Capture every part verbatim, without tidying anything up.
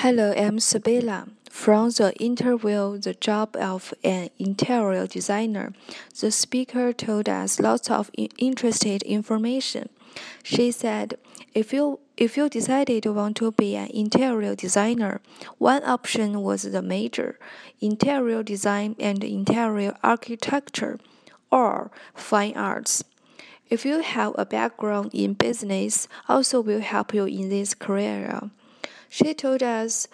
Hello, I'm Sabila. From the interview, the job of an interior designer, the speaker told us lots of interesting information. She said, if you if you decided to want to be an interior designer, one option was the major, interior design and interior architecture, or fine arts. If you have a background in business, also will help you in this career. She told us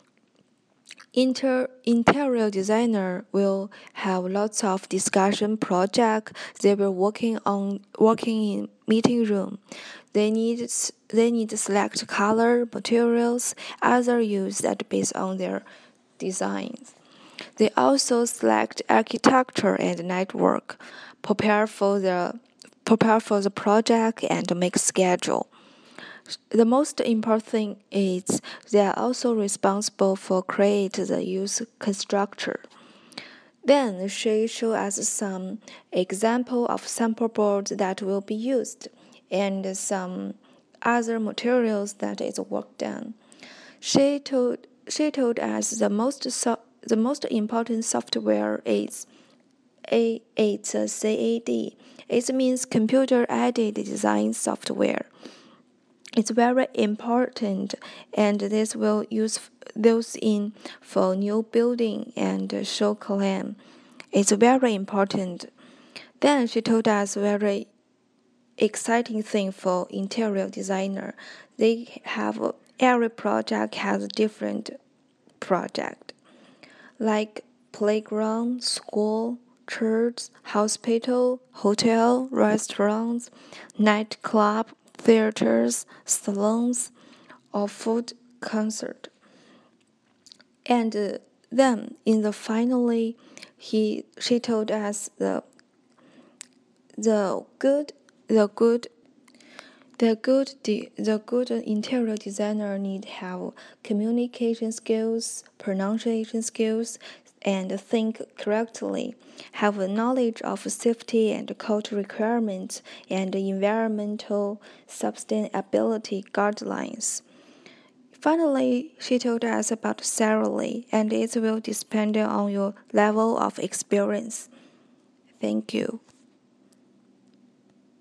inter- interior designer will have lots of discussion project. They were working on working in meeting room. They need they need to select color, materials, other use that based on their designs. They also select architecture and network, prepare for the prepare for the project and make schedule. The most important thing is they are also responsible for create the use structure. Then she showed us some example of sample boards that will be used and some other materials that is worked on. She told she told us the most so, the most important software is A it's a C A D. It means computer aided design software. It's very important, and this will use those in for new building and show claim. It's very important. Then she told us very exciting thing for interior designer. They have every project has different project, like playground, school, church, hospital, hotel, restaurants, nightclub, theaters, salons, or food concert. And uh, then in the finally, he she told us the the good the good the good de- the good interior designer need have communication skills, pronunciation skills, and think correctly, have a knowledge of safety and culture requirements and environmental sustainability guidelines. Finally, she told us about salary, and it will depend on your level of experience. Thank you.